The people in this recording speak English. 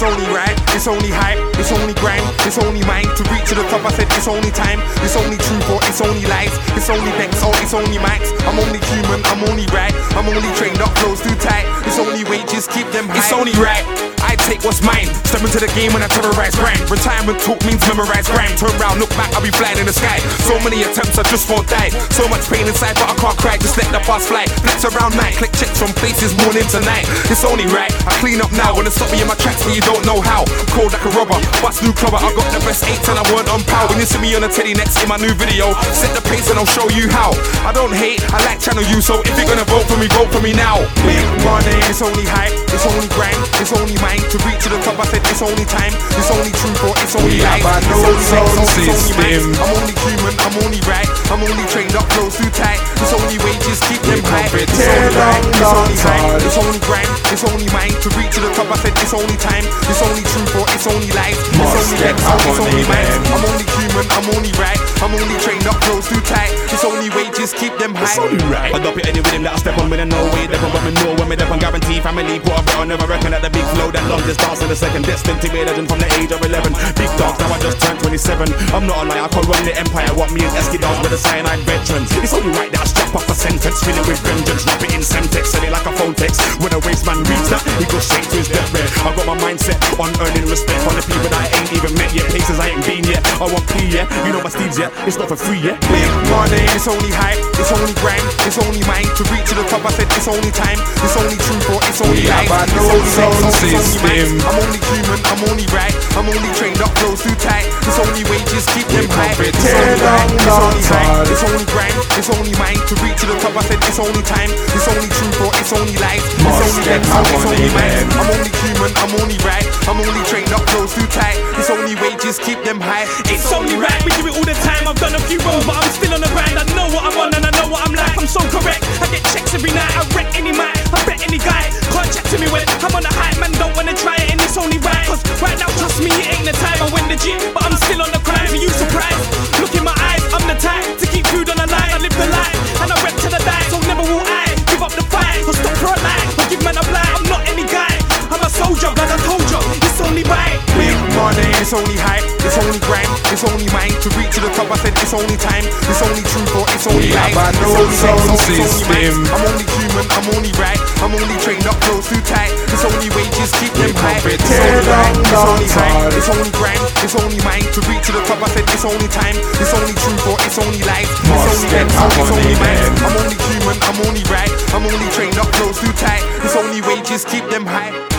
only right, it's only hype, it's only grind, it's only mine. To reach to the top, I said it's only time. It's only truth or it's only lies. It's only decks or it's only mics. I'm only human, I'm only right. I'm only trained up, flows too tight. It's only wages, keep them high. It's only right, I take what's mine. Step into the game when I terrorize grind. Retirement talk means memorize grind. Turn round, look back, I'll be flying in the sky. So many attempts, I just won't die. So much pain inside, but I can't cry. Just let the past fly. Flex around night, click checks from places morning to night. It's only right, I clean up now. Wanna stop me in my tracks, but you don't know how. I'm cold like a rubber, bust new clubber. I got the best 8 and I weren't on power. When you see me on the teddy next in my new video, set the pace and I'll show you how. I don't hate, I like channel you. So if you're gonna vote for me now. Big money, it's only hype, it's only grind, it's only mine. To reach to the top, I said it's only time. It's only truth or it's only life. It's only sex, it's only mine. I'm only human, I'm only right. I'm only trained up, close too tight. It's only wages, keep them high. It's only right, it's only hype, it's only grind, it's only mine. To reach to the top, I said it's only time. It's only truth or it's only life. It's only sex, it's only mine. I'm only human, I'm only right. I'm only trained up, close too tight. It's only wages, keep them high. It's only right. I drop it any rhythm that I step on with a no way. They but me know when me def on guarantee family. Put a bet on never reckon that the big flow that long distance in a second. Destined to be a legend from the age of 11. Big dogs, now I just turned 27. I'm not a liar, I can run the empire. What me and Esky dogs with the cyanide veterans. It's only right that I strap up a sentence. Fill it with vengeance, wrap it in Semtex. Sell it like a phone text. When a waste man reads that, he goes straight to his deathbed. I got my mindset on earning respect from the people that I ain't even met yet. Places I ain't been yet. I want P, yeah. You know my steeds, yeah. It's not for free, yeah. Big money, it's only hype, it's only grind, it's only mine. To reach to the top, I said it's only time. It's only truth or it's only life. It's only sex, it's only mine. I'm only human, I'm only right. I'm only trained up, close too tight. It's only wages, keep them high. It's only right, it's only hype, it's only grind, it's only mine. To reach to the top, I said it's only time. It's only truth or it's only life. It's only sex, it's only mine. I'm only human, I'm only right. I'm only trained up, close too tight. It's only wages, keep them high. It's only right, we do it all the time. I've done a few roles, but I'm still on the grind. I know what I'm on and I know what I'm like. I'm so correct, I get checks every night. I wreck any mic, I bet any guy. Can't chat to me when I'm on the hype, man, don't wanna try it. And it's only right, cause right now, trust me, it ain't the time. I win the gym, but I'm still on the grind. Are you surprised? Look in my eyes, I'm the type to keep food on the line. I live the life, and I rep to the die. So never will I give up the fight, or stop for a lie, or give man a blind. I'm not any guy, I'm a soldier, like I told you. It's only right. Big money, it's only hype, it's only grind, it's only mine. To reach to the top, I said it's only time. It's only truth or it's only life. It's only sex, it's only mine. I'm only human, I'm only right. I'm only trained up, close too tight. It's only wages, keep them high. It's only right, it's only hype, it's only grind, it's only mine. To reach to the top, I said it's only time. It's only truth or it's only life. It's only sex, it's only mine. I'm only human, I'm only right. I'm only trained up, close too tight. It's only wages, keep them high.